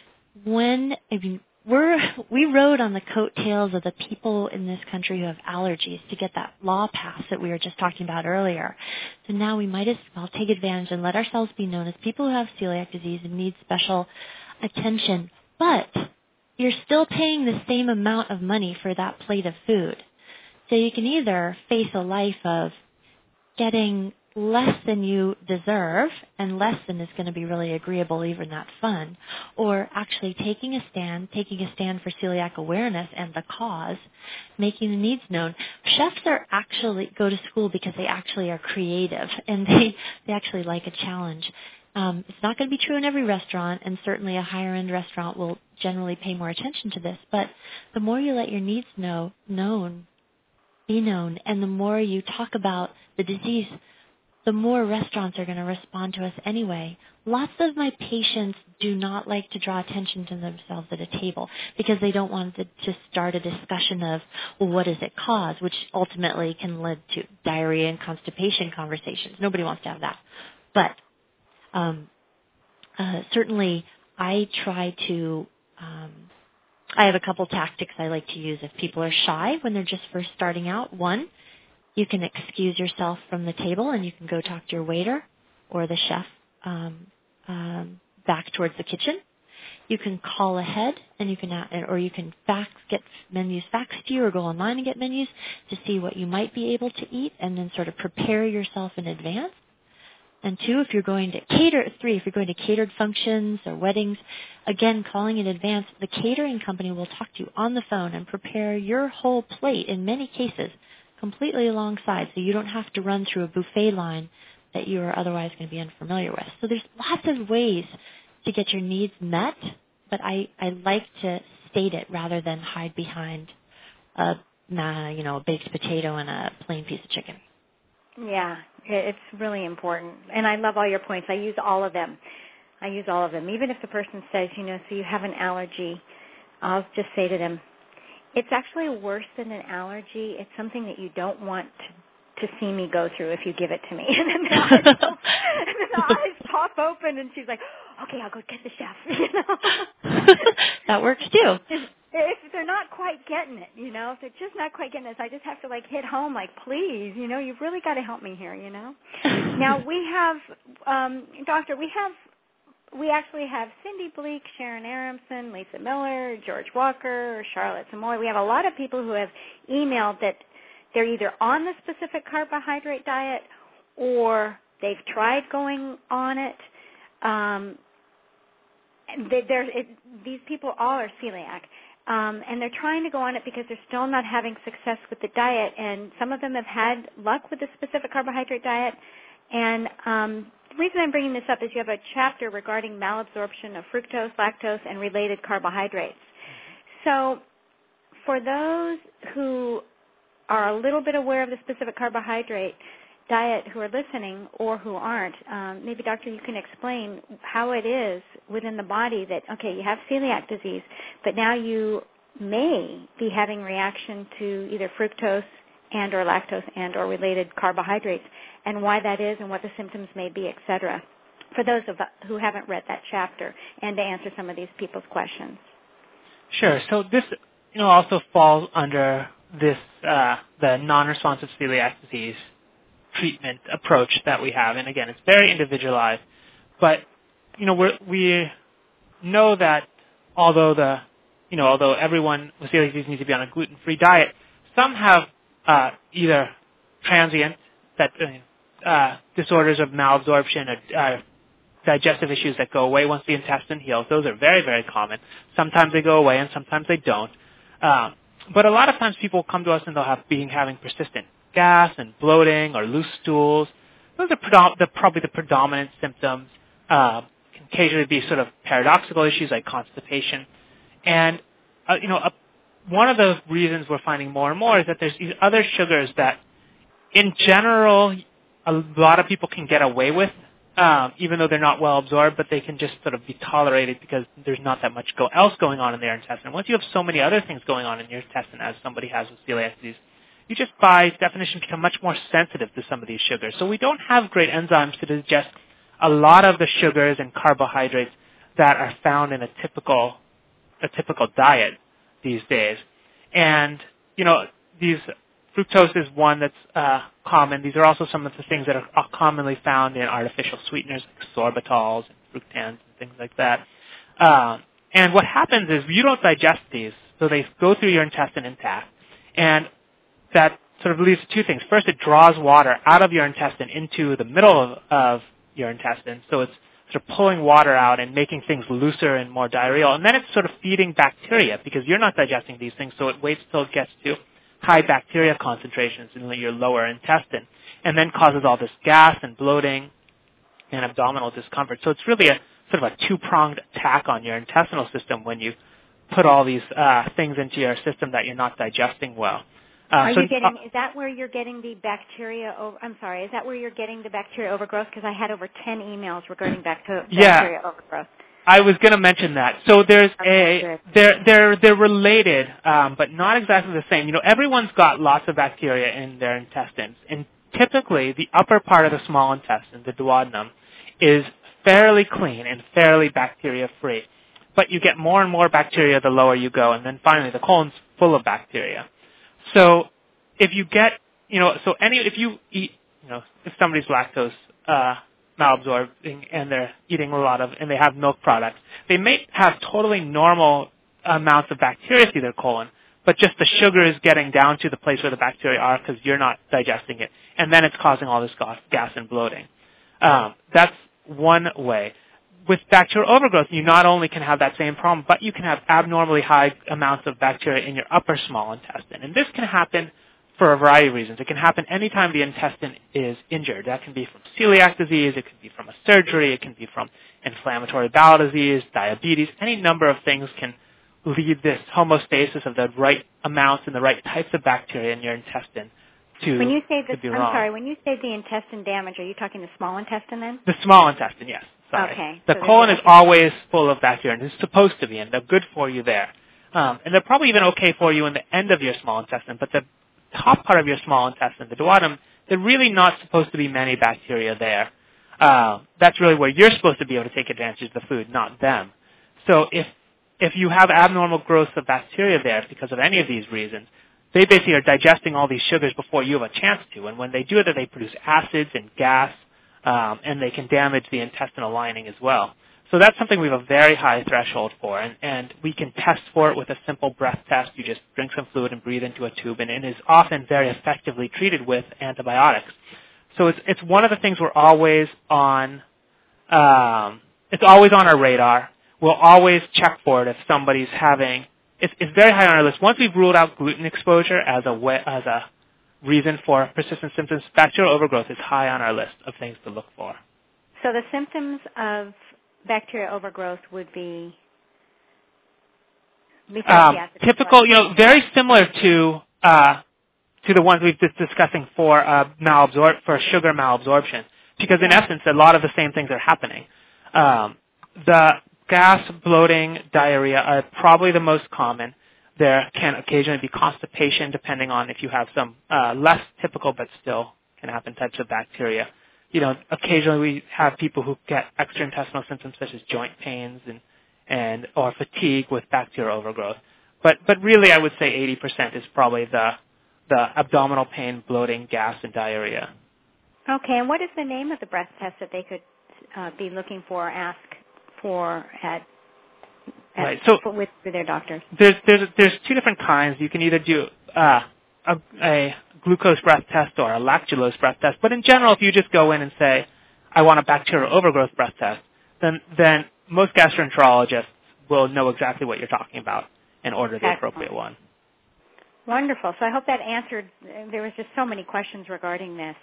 we rode on the coattails of the people in this country who have allergies to get that law passed that we were just talking about earlier. So now we might as well take advantage and let ourselves be known as people who have celiac disease and need special attention. But you're still paying the same amount of money for that plate of food. So you can either face a life of getting less than you deserve, and less than is going to be really agreeable, even not fun, or actually taking a stand for celiac awareness and the cause, making the needs known. Chefs go to school because they actually are creative, and they actually like a challenge. It's not going to be true in every restaurant, and certainly a higher-end restaurant will generally pay more attention to this, but the more you let your needs be known, and the more you talk about the disease, the more restaurants are going to respond to us anyway. Lots of my patients do not like to draw attention to themselves at a table because they don't want to just start a discussion of, well, what does it cause, which ultimately can lead to diarrhea and constipation conversations. Nobody wants to have that. But certainly I try to I have a couple tactics I like to use if people are shy when they're just first starting out. One, you can excuse yourself from the table and you can go talk to your waiter or the chef back towards the kitchen. You can call ahead, and you can get menus faxed to you, or go online and get menus to see what you might be able to eat, and then sort of prepare yourself in advance. And two, if you're going to catered functions or weddings, again, calling in advance, the catering company will talk to you on the phone and prepare your whole plate, in many cases, completely alongside, so you don't have to run through a buffet line that you are otherwise going to be unfamiliar with. So there's lots of ways to get your needs met, but I like to state it rather than hide behind a baked potato and a plain piece of chicken. Yeah, it's really important. And I love all your points. I use all of them. Even if the person says, so you have an allergy, I'll just say to them, it's actually worse than an allergy. It's something that you don't want to see me go through if you give it to me. And then the eyes pop open, and she's like, okay, I'll go get the chef, That works too. If they're not quite getting it, if they're just not quite getting it, so I just have to hit home, please, you've really got to help me here, Now we have, Doctor, we actually have Cindy Bleak, Sharon Aronson, Lisa Miller, George Walker, Charlotte Samoy. We have a lot of people who have emailed that they're either on the specific carbohydrate diet or they've tried going on it. These people all are celiac. And they're trying to go on it because they're still not having success with the diet. And some of them have had luck with the specific carbohydrate diet. And the reason I'm bringing this up is you have a chapter regarding malabsorption of fructose, lactose, and related carbohydrates. So for those who are a little bit aware of the specific carbohydrate diet who are listening or who aren't, maybe, Doctor, you can explain how it is within the body that, okay, you have celiac disease, but now you may be having reaction to either fructose and or lactose and or related carbohydrates, and why that is and what the symptoms may be, et cetera, for those of us who haven't read that chapter, and to answer some of these people's questions. Sure. So this also falls under this the non-responsive celiac disease treatment approach that we have, and again, it's very individualized. But we know that although everyone with celiac disease needs to be on a gluten-free diet, some have either transient disorders of malabsorption or digestive issues that go away once the intestine heals. Those are very, very common. Sometimes they go away and sometimes they don't. But a lot of times people come to us and they'll having persistent gas and bloating or loose stools. Those are probably the predominant symptoms. Can occasionally be sort of paradoxical issues like constipation. And, one of the reasons we're finding more and more is that there's these other sugars that, in general, a lot of people can get away with, even though they're not well absorbed, but they can just sort of be tolerated because there's not that much else going on in their intestine. Once you have so many other things going on in your intestine, as somebody has with celiac disease, you just, by definition, become much more sensitive to some of these sugars. So we don't have great enzymes to digest a lot of the sugars and carbohydrates that are found in a typical diet these days. And, these fructose is one that's common. These are also some of the things that are commonly found in artificial sweeteners like sorbitols and fructans and things like that. And what happens is you don't digest these, so they go through your intestine intact. And that sort of leads to two things. First, it draws water out of your intestine into the middle of your intestine, so it's sort of pulling water out and making things looser and more diarrheal. And then it's sort of feeding bacteria because you're not digesting these things, so it waits till it gets to high bacteria concentrations in your lower intestine, and then causes all this gas and bloating and abdominal discomfort. So it's really a sort of a two-pronged attack on your intestinal system when you put all these things into your system that you're not digesting well. Is that where you're getting the bacteria is that where you're getting the bacteria overgrowth? Because I had over 10 emails regarding bacteria overgrowth. I was going to mention that. So there's they're related, but not exactly the same. Everyone's got lots of bacteria in their intestines, and typically the upper part of the small intestine, the duodenum, is fairly clean and fairly bacteria-free. But you get more and more bacteria the lower you go, and then finally the colon's full of bacteria. So if you get, if you eat, if somebody's lactose malabsorbing and they're eating and they have milk products, they may have totally normal amounts of bacteria through their colon, but just the sugar is getting down to the place where the bacteria are because you're not digesting it, and then it's causing all this gas and bloating. That's one way. With bacterial overgrowth, you not only can have that same problem, but you can have abnormally high amounts of bacteria in your upper small intestine. And this can happen for a variety of reasons. It can happen anytime the intestine is injured. That can be from celiac disease, it can be from a surgery, it can be from inflammatory bowel disease, diabetes. Any number of things can lead this homeostasis of the right amounts and the right types of bacteria in your intestine to when you say this, be wrong. I'm sorry, when you say the intestine damage, are you talking the small intestine then? The small intestine, yes. Sorry. Okay. The colon is always full of bacteria, and it's supposed to be, and they're good for you there. And they're probably even okay for you in the end of your small intestine, but the top part of your small intestine, the duodenum, they're really not supposed to be many bacteria there. That's really where you're supposed to be able to take advantage of the food, not them. So if you have abnormal growth of bacteria there because of any of these reasons, they basically are digesting all these sugars before you have a chance to. And when they do that, they produce acids and gas, and they can damage the intestinal lining as well. So that's something we have a very high threshold for, and we can test for it with a simple breath test. You just drink some fluid and breathe into a tube, and it is often very effectively treated with antibiotics. So it's one of the things we're always on. It's always on our radar. We'll always check for it if somebody's having. It's very high on our list. Once we've ruled out gluten exposure as a reason for persistent symptoms, bacterial overgrowth is high on our list of things to look for. So the symptoms of bacterial overgrowth would be typical, very similar to the ones we've been discussing for sugar malabsorption, because in essence, a lot of the same things are happening. The gas, bloating, diarrhea are probably the most common. There can occasionally be constipation, depending on if you have some less typical but still can happen types of bacteria. Occasionally we have people who get extraintestinal symptoms such as joint pains and or fatigue with bacterial overgrowth. But really, I would say 80% is probably the abdominal pain, bloating, gas, and diarrhea. Okay, and what is the name of the breath test that they could be looking for, ask for with their doctors? There's two different kinds. You can either do a glucose breath test or a lactulose breath test. But in general, if you just go in and say, I want a bacterial overgrowth breath test, then most gastroenterologists will know exactly what you're talking about and order the appropriate one. Wonderful. So I hope that answered. There was just so many questions regarding this.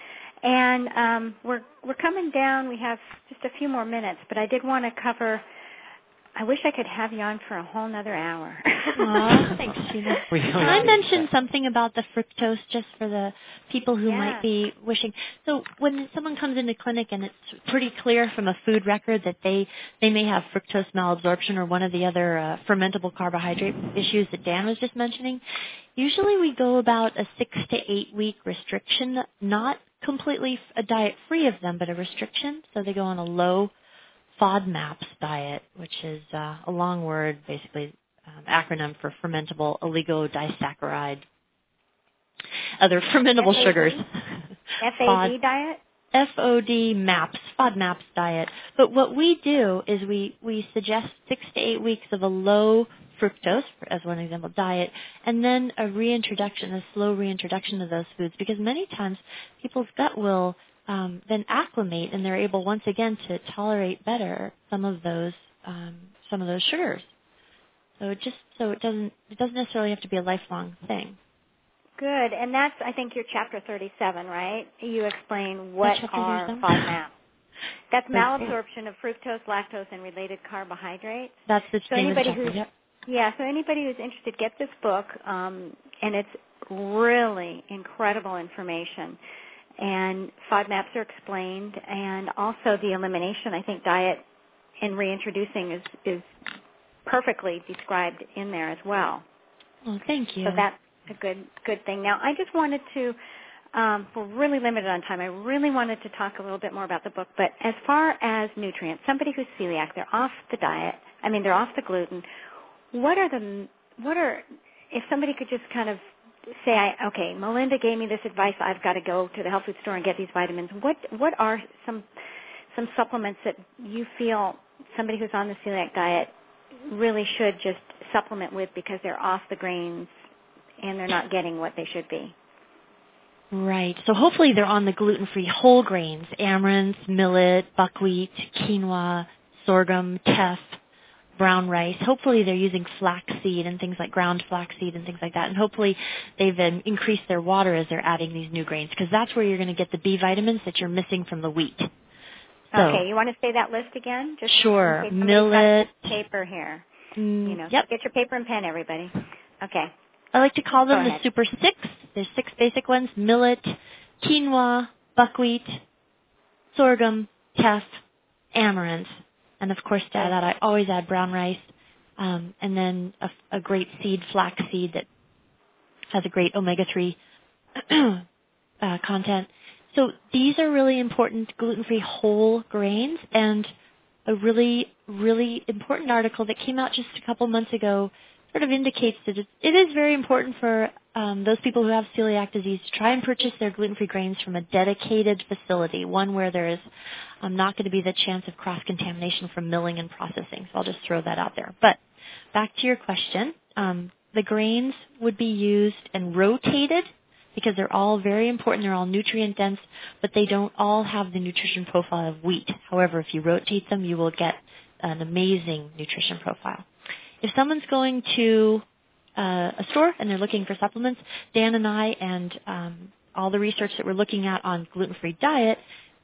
And we're coming down. We have just a few more minutes, but I did want to cover. I wish I could have you on for a whole other hour. Aw, thanks, Sheena. Can I mention something about the fructose just for the people who might be wishing? So when someone comes into clinic and it's pretty clear from a food record that they may have fructose malabsorption or one of the other fermentable carbohydrate issues that Dan was just mentioning, usually we go about a 6 to 8 week restriction, not completely a diet free of them, but a restriction. So they go on a low FODMAPs diet, which is a long word, basically acronym for fermentable oligodisaccharides, other fermentable sugars. FAD diet? FODMAPs diet. But what we do is we suggest 6 to 8 weeks of a low fructose, as one example, diet, and then a slow reintroduction of those foods, because many times people's gut will then acclimate, and they're able once again to tolerate better some of those sugars. So it doesn't necessarily have to be a lifelong thing. Good, and that's I think your chapter 37, right? You explain what are FODMAPs. That's malabsorption of fructose, lactose, and related carbohydrates. That's the so name of the chapter. Yep. Yeah, so anybody who's interested, get this book, and it's really incredible information. And FODMAPs are explained, and also the elimination, I think, diet and reintroducing is perfectly described in there as well. Oh, thank you. So that's a good thing. Now, I just wanted to, we're really limited on time. I really wanted to talk a little bit more about the book. But as far as nutrients, somebody who's celiac, they're off the diet. They're off the gluten. If somebody could just kind of say, okay, Melinda gave me this advice. I've got to go to the health food store and get these vitamins. What are some supplements that you feel somebody who's on the celiac diet really should just supplement with because they're off the grains and they're not getting what they should be? Right. So hopefully they're on the gluten-free whole grains, amaranth, millet, buckwheat, quinoa, sorghum, teff, brown rice. Hopefully they're using flaxseed and things like ground flaxseed and things like that. And hopefully they've increased their water as they're adding these new grains, because that's where you're going to get the B vitamins that you're missing from the wheat. So, okay, you want to say that list again? Just sure. in case Millet. Paper here. Yep. Get your paper and pen, everybody. Okay. I like to call them Go the ahead. Super Six. There's 6 basic ones: millet, quinoa, buckwheat, sorghum, teff, amaranth. And, of course, to that I always add brown rice, and then a great seed, flax seed, that has a great omega-3 content. So these are really important gluten-free whole grains, and a really, really important article that came out just a couple months ago sort of indicates that it is very important for those people who have celiac disease to try and purchase their gluten-free grains from a dedicated facility, one where there is not going to be the chance of cross-contamination from milling and processing. So I'll just throw that out there. But back to your question, the grains would be used and rotated because they're all very important. They're all nutrient-dense, but they don't all have the nutrition profile of wheat. However, if you rotate them, you will get an amazing nutrition profile. If someone's going to a store and they're looking for supplements, Dan and I and all the research that we're looking at on gluten-free diet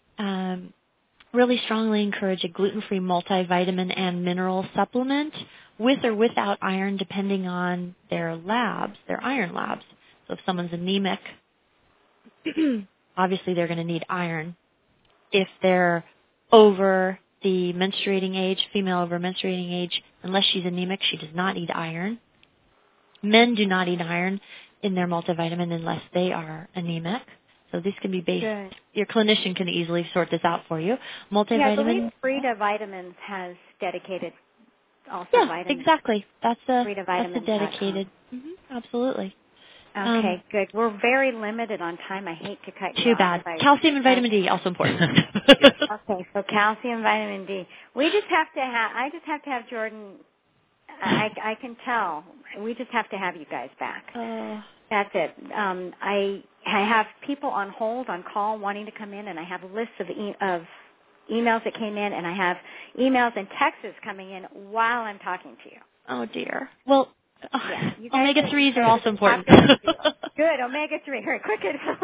really strongly encourage a gluten-free multivitamin and mineral supplement with or without iron, depending on their labs, their iron labs. So if someone's anemic, obviously they're going to need iron. If they're over the menstruating age, female over menstruating age, unless she's anemic, she does not need iron. Men do not need iron in their multivitamin unless they are anemic. So this can be based. Good. Your clinician can easily sort this out for you. Multivitamin. Yeah, I believe Frida Vitamins has dedicated also vitamins. Exactly. That's a FridaVitamins.com. dedicated. Absolutely. Okay, good. We're very limited on time. I hate to cut you Too off. bad. Calcium and vitamin D also important. Okay, so calcium, vitamin D. I just have to have Jordan. I can tell. We just have to have you guys back. That's it. I have people on hold, on call, wanting to come in, and I have lists of emails that came in, and I have emails and texts coming in while I'm talking to you. Oh, dear. Well, yeah, omega-3s are also important. Good, omega-3. Very quick.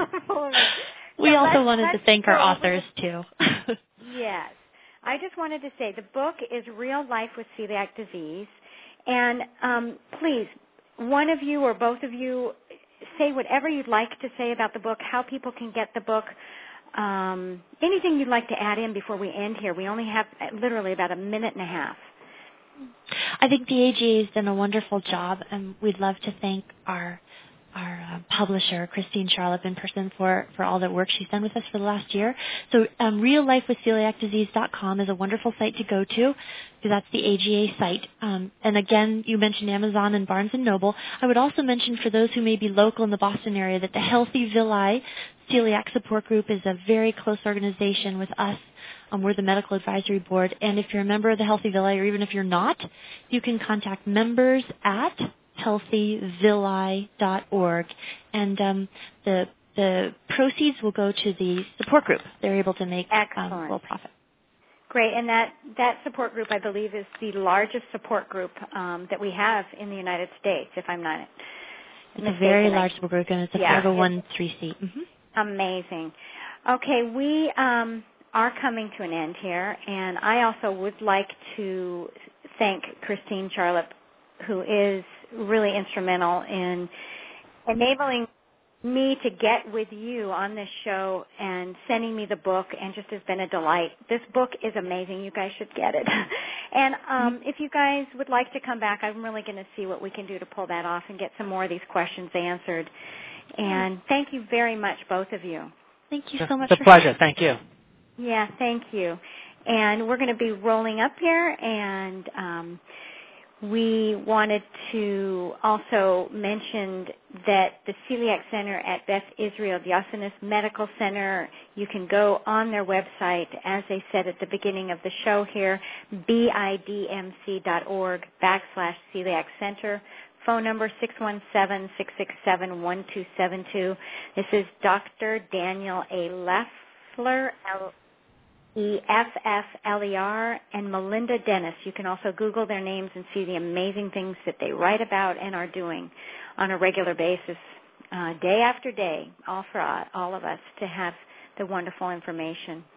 We also wanted to thank our authors, too. Yes. I just wanted to say the book is Real Life with Celiac Disease. And please, one of you or both of you, say whatever you'd like to say about the book, how people can get the book, anything you'd like to add in before we end here. We only have literally about a minute and a half. I think the AGA has done a wonderful job, and we'd love to thank our publisher, Christine Charlotte, in person for all the work she's done with us for the last year. So reallifewithceliacdisease.com is a wonderful site to go to, because that's the AGA site. And again, you mentioned Amazon and Barnes & Noble. I would also mention, for those who may be local in the Boston area, that the Healthy Villi Celiac Support Group is a very close organization with us. We're the medical advisory board. And if you're a member of the Healthy Villi, or even if you're not, you can contact members at healthyvilli.org, and the proceeds will go to the support group. They're able to make full profit. Great, and that support group, I believe, is the largest support group that we have in the United States, if I'm not mistaken. It's a very large support group, and it's a 501(c)(3). Amazing. Okay, we are coming to an end here, and I also would like to thank Christine Charlotte, who is really instrumental in enabling me to get with you on this show and sending me the book, and just has been a delight. This book is amazing. You guys should get it. And if you guys would like to come back, I'm really going to see what we can do to pull that off and get some more of these questions answered. And thank you very much, both of you. Thank you so much. It's a pleasure. Thank you. Yeah, thank you. And we're going to be rolling up here, and we wanted to also mention that the Celiac Center at Beth Israel Yassinus Medical Center, you can go on their website, as they said at the beginning of the show here, bidmc.org/celiac center. Phone number 617-667-1272. This is Dr. Daniel A. Leffler, Effler, and Melinda Dennis. You can also Google their names and see the amazing things that they write about and are doing on a regular basis, day after day, all for all of us to have the wonderful information.